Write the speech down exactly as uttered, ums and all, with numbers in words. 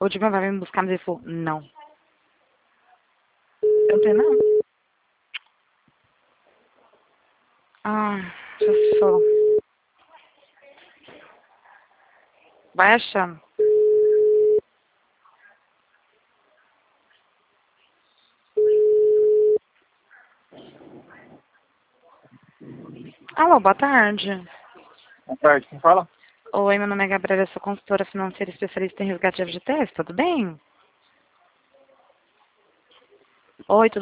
O Dilma vai me buscar, mas ele falou, não. Eu não tenho, não. Ah, já sou. Vai achando. Alô, boa tarde. Boa tarde, quem fala? Oi, meu nome é Gabriela, eu sou consultora financeira especialista em resgate de F G T S, tudo bem? Oi, tudo